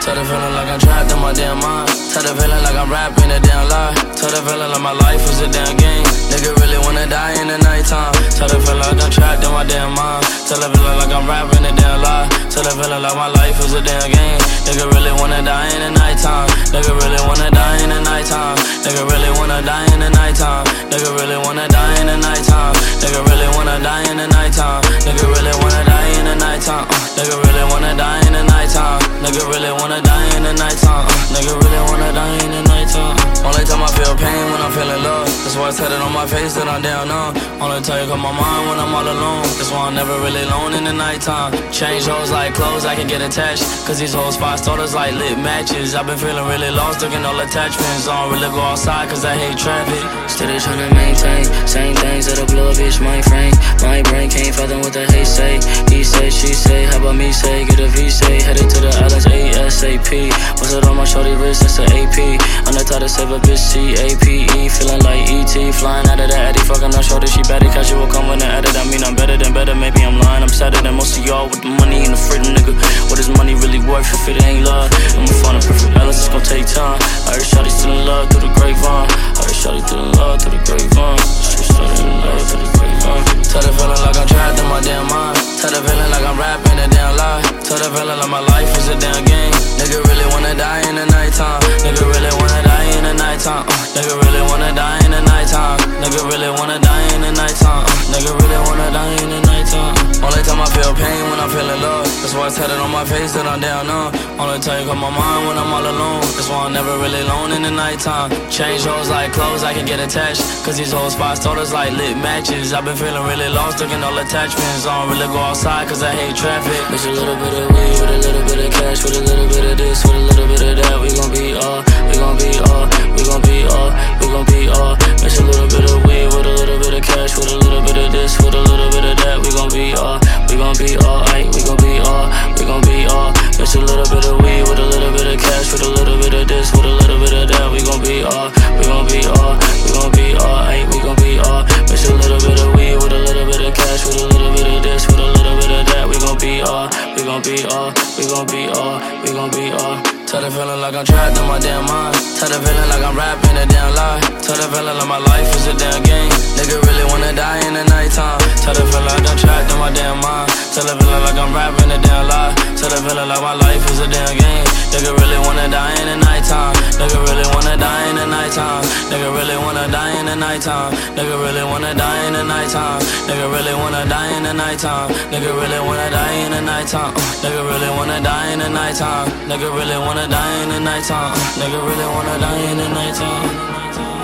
Tell the feeling like I'm trapped in my damn mind. Tell the feeling like I'm rapping a damn lie. Tell the feeling like my life is a damn game. Nigga really wanna die in the nighttime. Tell the feeling like I'm trapped in my damn mind. Tell the feeling like I'm rapping a damn lie. Tell the feeling like my life is a damn game. Nigga really wanna die in the nighttime. Nigga really wanna die in the nighttime. Nigga really wanna die in the nighttime. Nigga really wanna die in the nighttime. Nigga really wanna die in the nighttime. Nigga really wanna die in the nighttime. Nigga really wanna die in the nighttime. Nigga really wanna die in the nighttime. Nigga really wanna die in the nighttime. Only time I feel pain when I'm feeling love. That's why it's headed on my face that I'm down on. Only time you come my mind when I'm all alone. That's why I'm never really alone in the nighttime. Change hoes like clothes, I can get attached. Cause these hoes 5 starters like lit matches. I've been feeling really lost, looking all attachments. I don't really go outside cause I hate traffic. Still trying to maintain same things that'll blow a bitch mind frame. My brain can't fathom what the hate say. He say, she say, how about me say? Get a V say, headed to the islands ASAP. What's it on my shorty wrist, that's the AP. I'm the type to save a bitch CAPE. Feeling like ET, flying out of the Addy. Fucking on shorty, she better casual, come with the edit. I mean I'm better than better, maybe I'm lying. I'm sadder than most of y'all with the money and the freedom, nigga. What is money really worth if it ain't love? I'ma find a perfect balance, it's gon' take time. I heard shawty still in love through the grapevine. I heard shawty still in love through the grapevine. She still in love through the grapevine. Tell the feeling like I'm trapped in my damn mind. Tell the feeling like I'm rapping a damn lie. Tell the feeling like my life is a damn game. Nigga really wanna die in the nighttime. Nigga really wanna die in the nighttime. Nigga really wanna die in the nighttime. Nigga really wanna die in the nighttime. Nigga really wanna die in the nighttime. Only time I feel pain when I'm feeling love. That's why it's headed on my face that I'm down on. Only time you come my mind when I'm all alone. That's why I'm never really alone in the nighttime. Change hoes like clothes, I can get attached. Cause these hoes 5 starters like lit matches. I've been feeling really lost, looking all attachments. I don't really go outside cause I hate traffic. Mix a little bit of weed with a little bit of cash, with a little bit of this, with a little bit of that. We gon' be all, we gon' be all, we gon' be all, we gon' be all. Mix a little bit of weed with a little bit of cash, with a little bit of this, with a little bit of that. We gon' be all, we gon' be all, aight, we gon' be all, we gon' be all. Mix a little bit of weed with a little bit of cash, with a little bit of this, with a little bit of that. We gon' be all, we gon' be all, we gon' be all, aight, we gon' be all. Mix a little bit of weed with a little bit of cash, with a little bit of this, with a little bit of that. We gon' be all, we gon' be all, we gon' be all, we gon' be all. Tell the feeling like I'm trapped in my damn mind. Tell the feeling like I'm rapping a damn lie. Tell the feeling like my life is a damn game. Nigga really wanna die in the nighttime. Tell the feeling like I'm trapped in my damn mind. Tell the feeling like I'm rapping a damn lie. Tell the feeling like my life is a damn game. Nigga really wanna die in the nighttime. Nigga really wanna die in the nighttime. Nigga really wanna die in the nighttime. Nigga really wanna die in the nighttime. Nigga really wanna die in the nighttime. Nigga really wanna die in the nighttime. Nigga really wanna die in the nighttime. Nigga really wanna die in the nighttime. Nigga really wanna die in the nighttime.